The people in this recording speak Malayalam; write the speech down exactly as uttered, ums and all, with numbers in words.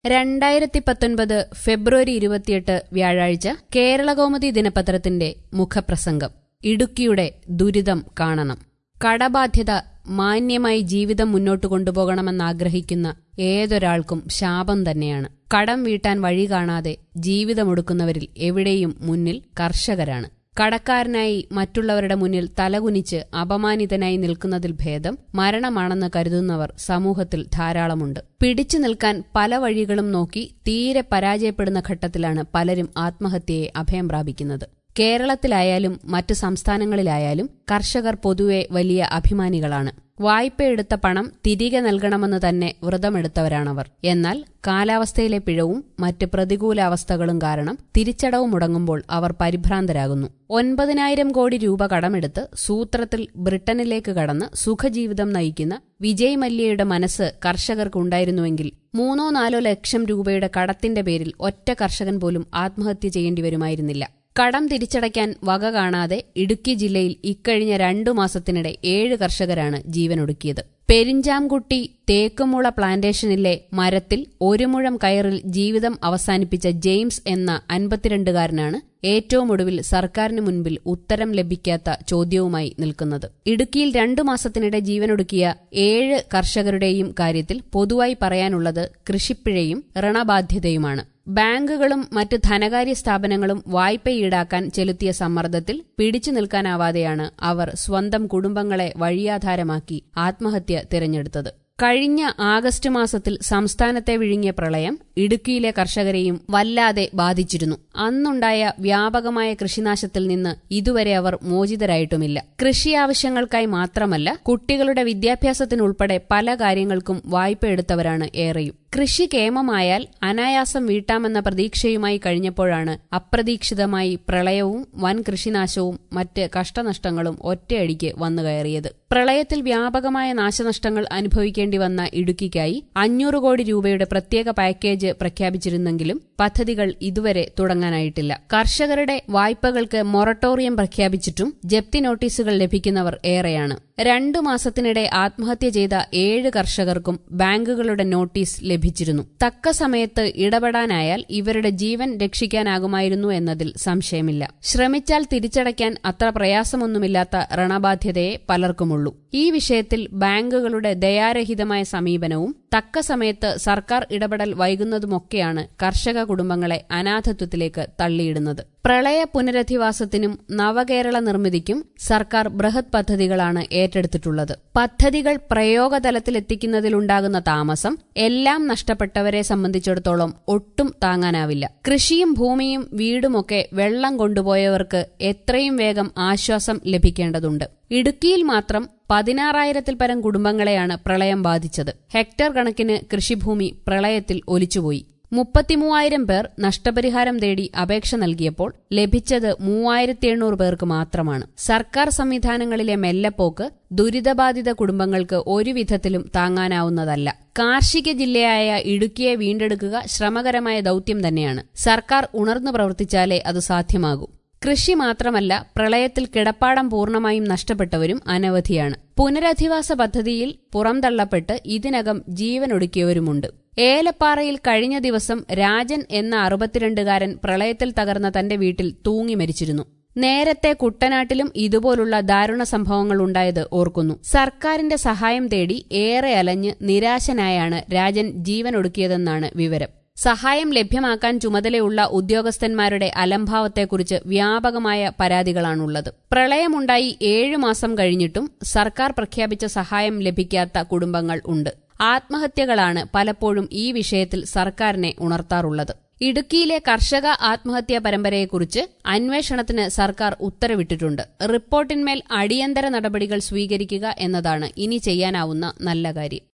രണ്ടായിരത്തി പത്തൊൻപത് ഫെബ്രുവരി ഇരുപത്തിയെട്ട് വ്യാഴാഴ്ച കേരളകൗമുദി ദിനപത്രത്തിന്റെ മുഖപ്രസംഗം. ഇടുക്കിയുടെ ദുരിതം കാണണം. കടബാധ്യത മാന്യമായി ജീവിതം മുന്നോട്ടു കൊണ്ടുപോകണമെന്നാഗ്രഹിക്കുന്ന ഏതൊരാൾക്കും ശാപം തന്നെയാണ്. കടം വീട്ടാൻ വഴി കാണാതെ ജീവിതമൊടുക്കുന്നവരിൽ എവിടെയും മുന്നിൽ കർഷകരാണ്. കടക്കാരനായി മറ്റുള്ളവരുടെ മുന്നിൽ തലകുനിച്ച് അപമാനിതനായി നിൽക്കുന്നതിൽ ഭേദം മരണമാണെന്ന് കരുതുന്നവർ സമൂഹത്തിൽ ധാരാളമുണ്ട്. പിടിച്ചു നിൽക്കാൻ പല വഴികളും നോക്കി തീരെ പരാജയപ്പെടുന്ന ഘട്ടത്തിലാണ് പലരും ആത്മഹത്യയെ അഭയം പ്രാപിക്കുന്നത്. കേരളത്തിലായാലും മറ്റു സംസ്ഥാനങ്ങളിലായാലും കർഷകർ പൊതുവെ വലിയ അഭിമാനികളാണ്. വായ്പയെടുത്ത പണം തിരികെ നൽകണമെന്ന് തന്നെ വ്രതമെടുത്തവരാണവർ. എന്നാൽ കാലാവസ്ഥയിലെ പിഴവും മറ്റ് പ്രതികൂലാവസ്ഥകളും കാരണം തിരിച്ചടവ് മുടങ്ങുമ്പോൾ അവർ പരിഭ്രാന്തരാകുന്നു. ഒൻപതിനായിരം കോടി രൂപ കടമെടുത്ത് സൂത്രത്തിൽ ബ്രിട്ടനിലേക്ക് കടന്ന് സുഖജീവിതം നയിക്കുന്ന വിജയ് മല്യയുടെ മനസ്സ് കർഷകർക്കുണ്ടായിരുന്നുവെങ്കിൽ മൂന്നോ നാലോ ലക്ഷം രൂപയുടെ കടത്തിന്റെ പേരിൽ ഒറ്റ കർഷകൻ പോലും ആത്മഹത്യ ചെയ്യേണ്ടി വരുമായിരുന്നില്ല. കടം തിരിച്ചടയ്ക്കാൻ വക കാണാതെ ഇടുക്കി ജില്ലയിൽ ഇക്കഴിഞ്ഞ രണ്ടു മാസത്തിനിടെ ഏഴ് കർഷകരാണ് ജീവനൊടുക്കിയത്. പെരിഞ്ചാംകുട്ടി തേക്കുമുള പ്ലാന്റേഷനിലെ മരത്തിൽ ഒരു മുഴം കയറിൽ ജീവിതം അവസാനിപ്പിച്ച ജെയിംസ് എന്ന അൻപത്തിരണ്ടുകാരനാണ് ഏറ്റവും ഒടുവിൽ സർക്കാരിന് മുൻപിൽ ഉത്തരം ലഭിക്കാത്ത ചോദ്യവുമായി നിൽക്കുന്നത്. ഇടുക്കിയിൽ രണ്ടു മാസത്തിനിടെ ജീവനൊടുക്കിയ ഏഴ് കർഷകരുടെയും കാര്യത്തിൽ പൊതുവായി പറയാനുള്ളത് കൃഷിപ്പിഴയും ഋണബാധ്യതയുമാണ്. ബാങ്കുകളും മറ്റ് ധനകാര്യ സ്ഥാപനങ്ങളും വായ്പ ഈടാക്കാൻ ചെലുത്തിയ സമ്മർദ്ദത്തിൽ പിടിച്ചു നിൽക്കാനാവാതെയാണ് അവർ സ്വന്തം കുടുംബങ്ങളെ വഴിയാധാരമാക്കി ആത്മഹത്യ തിരഞ്ഞെടുത്തത്. കഴിഞ്ഞ ആഗസ്റ്റ് മാസത്തിൽ സംസ്ഥാനത്തെ വിഴുങ്ങിയ പ്രളയം ഇടുക്കിയിലെ കർഷകരെയും വല്ലാതെ ബാധിച്ചിരുന്നു. അന്നുണ്ടായ വ്യാപകമായ കൃഷിനാശത്തിൽ നിന്ന് ഇതുവരെ അവർ മോചിതരായിട്ടുമില്ല. കൃഷി ആവശ്യങ്ങൾക്കായി മാത്രമല്ല, കുട്ടികളുടെ വിദ്യാഭ്യാസത്തിനുൾപ്പെടെ പല കാര്യങ്ങൾക്കും വായ്പയെടുത്തവരാണ് ഏറെയും. കൃഷി കേമമായാൽ അനായാസം വീട്ടാമെന്ന പ്രതീക്ഷയുമായി കഴിഞ്ഞപ്പോഴാണ് അപ്രതീക്ഷിതമായി പ്രളയവും വൻ കൃഷിനാശവും മറ്റ് കഷ്ടനഷ്ടങ്ങളും ഒറ്റയടിക്ക് വന്നുകയറിയത്. പ്രളയത്തിൽ വ്യാപകമായ നാശനഷ്ടങ്ങൾ അനുഭവിക്കേണ്ടി വന്ന ഇടുക്കിക്കായി അഞ്ഞൂറ് കോടി രൂപയുടെ പ്രത്യേക പാക്കേജ് പ്രഖ്യാപിച്ചിരുന്നെങ്കിലും പദ്ധതികൾ ഇതുവരെ തുടങ്ങാനായിട്ടില്ല. കർഷകരുടെ വായ്പകൾക്ക് മൊറട്ടോറിയം പ്രഖ്യാപിച്ചിട്ടും ജപ്തി നോട്ടീസുകൾ ലഭിക്കുന്നവർ ഏറെയാണ്. രണ്ടു മാസത്തിനിടെ ആത്മഹത്യ ചെയ്ത ഏഴ് കർഷകർക്കും ബാങ്കുകളുടെ നോട്ടീസ് ലഭിച്ചിരുന്നു. തക്ക സമയത്ത് ഇടപെടാനായാൽ ഇവരുടെ ജീവൻ രക്ഷിക്കാനാകുമായിരുന്നു എന്നതിൽ സംശയമില്ല. ശ്രമിച്ചാൽ തിരിച്ചടയ്ക്കാൻ അത്ര പ്രയാസമൊന്നുമില്ലാത്ത ഋണബാധ്യതയെ പലർക്കുമുള്ളൂ. ഈ വിഷയത്തിൽ ബാങ്കുകളുടെ ദയാരഹിതമായ സമീപനവും തക്ക സമയത്ത് സർക്കാർ ഇടപെടൽ വൈകുന്നതുമൊക്കെയാണ് കർഷക കുടുംബങ്ങളെ അനാഥത്വത്തിലേക്ക് തള്ളിയിടുന്നത്. പ്രളയ പുനരധിവാസത്തിനും നവകേരള നിർമ്മിതിക്കും സർക്കാർ ബൃഹത് പദ്ധതികളാണ് ഏറ്റെടുത്തിട്ടുള്ളത്. പദ്ധതികൾ പ്രയോഗതലത്തിലെത്തിക്കുന്നതിലുണ്ടാകുന്ന താമസം എല്ലാം നഷ്ടപ്പെട്ടവരെ സംബന്ധിച്ചിടത്തോളം ഒട്ടും താങ്ങാനാവില്ല. കൃഷിയും ഭൂമിയും വീടുമൊക്കെ വെള്ളം കൊണ്ടുപോയവർക്ക് എത്രയും വേഗം ആശ്വാസം ലഭിക്കേണ്ടതുണ്ട്. ഇടുക്കിയിൽ മാത്രം പതിനാറായിരത്തിൽ പരം കുടുംബങ്ങളെയാണ് പ്രളയം ബാധിച്ചത്. ഹെക്ടർ കണക്കിന് കൃഷിഭൂമി പ്രളയത്തിൽ ഒലിച്ചുപോയി. മുപ്പത്തിമൂവായിരം പേർ നഷ്ടപരിഹാരം തേടി അപേക്ഷ നൽകിയപ്പോൾ ലഭിച്ചത് മൂവായിരത്തി എണ്ണൂറ് പേർക്ക് മാത്രമാണ്. സർക്കാർ സംവിധാനങ്ങളിലെ മെല്ലെപ്പോക്ക് ദുരിതബാധിത കുടുംബങ്ങൾക്ക് ഒരു വിധത്തിലും താങ്ങാനാവുന്നതല്ല. കാർഷിക ജില്ലയായ ഇടുക്കിയെ വീണ്ടെടുക്കുക ശ്രമകരമായ ദൌത്യം തന്നെയാണ്. സർക്കാർ ഉണർന്നു പ്രവർത്തിച്ചാലേ അത് സാധ്യമാകൂ. കൃഷി മാത്രമല്ല, പ്രളയത്തിൽ കിടപ്പാടം പൂർണ്ണമായും നഷ്ടപ്പെട്ടവരും അനവധിയാണ്. പുനരധിവാസ പദ്ധതിയിൽ പുറംതള്ളപ്പെട്ട് ഇതിനകം ജീവനൊടുക്കിയവരുമുണ്ട്. ഏലപ്പാറയിൽ കഴിഞ്ഞ ദിവസം രാജൻ എന്ന അറുപത്തിരണ്ടുകാരൻ പ്രളയത്തിൽ തകർന്ന തന്റെ വീട്ടിൽ തൂങ്ങി മരിച്ചിരുന്നു. നേരത്തെ കുട്ടനാട്ടിലും ഇതുപോലുള്ള ദാരുണ സംഭവങ്ങൾ ഉണ്ടായത് ഓർക്കുന്നു. സർക്കാരിന്റെ സഹായം തേടി ഏറെ അലഞ്ഞ് നിരാശനായാണ് രാജൻ ജീവനൊടുക്കിയതെന്നാണ് വിവരം. സഹായം ലഭ്യമാക്കാൻ ചുമതലയുള്ള ഉദ്യോഗസ്ഥന്മാരുടെ അലംഭാവത്തെക്കുറിച്ച് വ്യാപകമായ പരാതികളാണുള്ളത്. പ്രളയമുണ്ടായി ഏഴു മാസം കഴിഞ്ഞിട്ടും സർക്കാർ പ്രഖ്യാപിച്ച സഹായം ലഭിക്കാത്ത കുടുംബങ്ങൾ ഉണ്ട്. ആത്മഹത്യകളാണ് പലപ്പോഴും ഈ വിഷയത്തിൽ സർക്കാരിനെ ഉണർത്താറുള്ളത്. ഇടുക്കിയിലെ കർഷക ആത്മഹത്യാ പരമ്പരയെക്കുറിച്ച് അന്വേഷണത്തിന് സർക്കാർ ഉത്തരവിട്ടിട്ടുണ്ട്. റിപ്പോർട്ടിന്മേൽ അടിയന്തര നടപടികൾ സ്വീകരിക്കുക എന്നതാണ് ഇനി ചെയ്യാനാവുന്ന നല്ല കാര്യം.